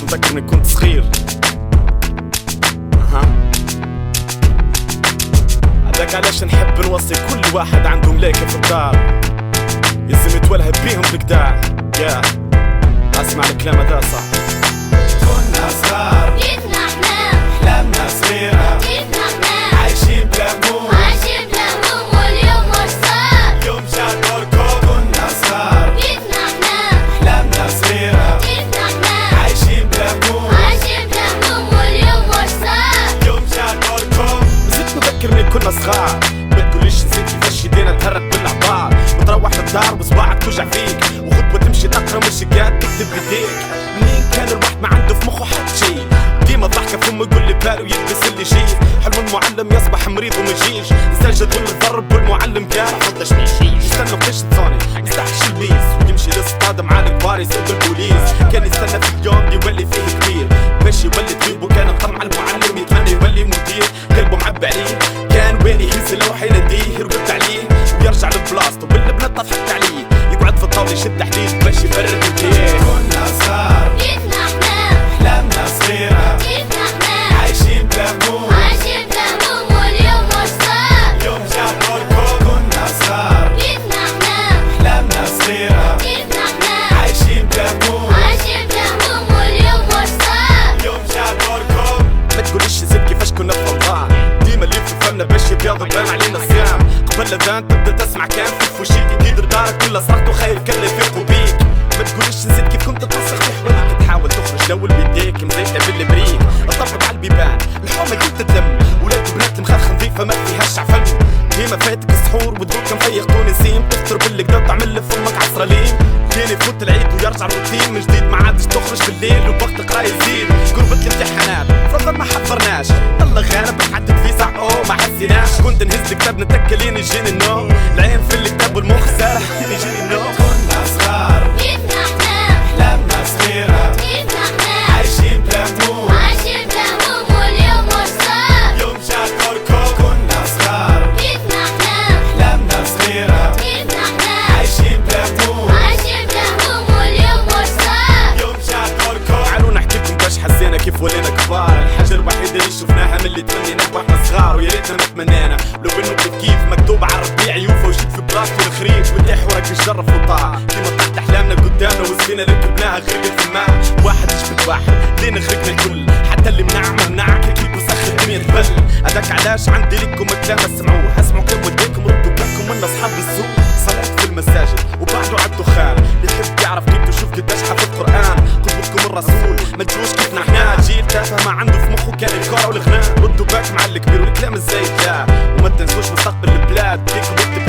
متذكر اني كنت صغير. هذاك علاش نحب نوصي كل واحد عنده ملاكة في الدار يلزم يتولهب بيهم بالقداع. اسمع الكلام هذا صح. كنا صغار كيفنا احلام احلامنا صغيرة كيفنا احلام عايشين بلا هموم عايشين بلا هموم واليوم وش صار يوم جا دوركم. كنا صغار كيفنا احلام احلامنا صغيرة كيفنا احلام عايشين بلا هموم عايشين بلا هموم واليوم وش صار يوم جا دوركم. زدت نذكر اني كنا صغار ما تقوليش نسيت كيفاش يدينا تهرب بالعبار وتروح للدار وصباعك توجع فيك وخطوة تمشي تقرا مش قاعد تكتب بيديك. منين كان الواحد ما عنده في مخه حتى شي ديما ضحكة فمه يقول لي بالو يلبس اللي يجيه. حلم المعلم يصبح مريض وما يجيش نستجد ونضرب والمعلم قال حطش ما يجيش. يستنى بقش تصوني يستحش البيس ويمشي للصطادة مع الكبار يسوق البوليس. كان يستنى في اليوم يولي فيه كبير باش يولي طبيب وكان طمع المعلم يتمنى يولي مدير قلبه معبى عليه. كان وين يهز اللوحة يناديه يرقد عليه ويرجع لبلاصتو والبنات ضحكت عليه يقعد في الطاولة يشد حديد باش يبرد الجيش. كنا صغار كيفنا احلام احلامنا صغيرة كيفنا احلام عايشين بلا هموم عايشين بلا هموم واليوم وش صار يوم جا دوركم. كنا صغار كيفنا احلام احلامنا صغيرة كيفنا احلام عايشين بلا هموم عايشين بلا هموم واليوم وش صار يوم جا دوركم. ما تقوليش زين كيفاش كنا في رمضان ديما اللي في فمنا باش يبيض وبان علينا الصيام. قبل الاذان تبدا تسمع كان في وشيك جديد دارك كلها صرخت وخير كان يفيقوا بيك. ما تقوليش نسيت كيف كنت تنسخ في حواليك تحاول تخرج لول بيديك مزيته بالبريك الطبق على البيبان الحومه كنت تلم ولاد وبنات المخاخ نظيفه ما فيهاش عفن. ديما فاتك السحور ودروك مفيق تونسيين تفطر بالقدا تعمل لفمك عصره لين. كان يفوت العيد ويرجع الروتين من جديد ما عادش تخرج في الليل ووقت القرايه يزيد. قربت الامتحانات فرضا ما حضرناش يلا غالب حدد في ساعه ما حسيناش. كنت نهز الكتاب نتكلين يجيني النوم العين في الكتاب والمخ سارح يجيني النوم. كنا صغار كيفنا احلام احلامنا صغيرة كيفنا احلام عايشين بلا هموم عايشين بلا هموم واليوم وش صار يوم جا دوركم. كنا صغار كيفنا احلام احلامنا صغيرة كيفنا احلام عايشين بلا هموم عايشين بلا هموم واليوم وش صار يوم جا دوركم. تعالوا نحكي لكم باش حسينا كيف ولينا كبار. الحاجة الوحيدة اللي شفناها من اللي تمنيناه واحنا صغار ويا ريتنا ما تمنينا لو انه كيف مكتوب على الربيع يوفى وجيت في بلاصتو الخريف وتاح وراك الشرف وطاع كيما طلعت احلامنا قدامنا والسفينة اللي ركبناها غرقت في الماء. واحد يشبك واحد لينا غرقنا الكل حتى اللي منعك اكيد وسخ الدنيا تبل. هذاك علاش عندي لكم كلام اسمعوه اسمعوا كلام وديكم ردوا بالكم من اصحاب السوق. صلاة في المساجد وبعدوا على الدخان اللي يحب يعرف كيف تشوف قداش حافظ قرآن قدوتكم الرسول ما تجوش كيفنا احنا جيل تافه ما عنده في مخه كان الكورة والغناء. ردوا باك مع الكبير والكلام الزايد لا وما تنسوش مستقبل البلاد ليكم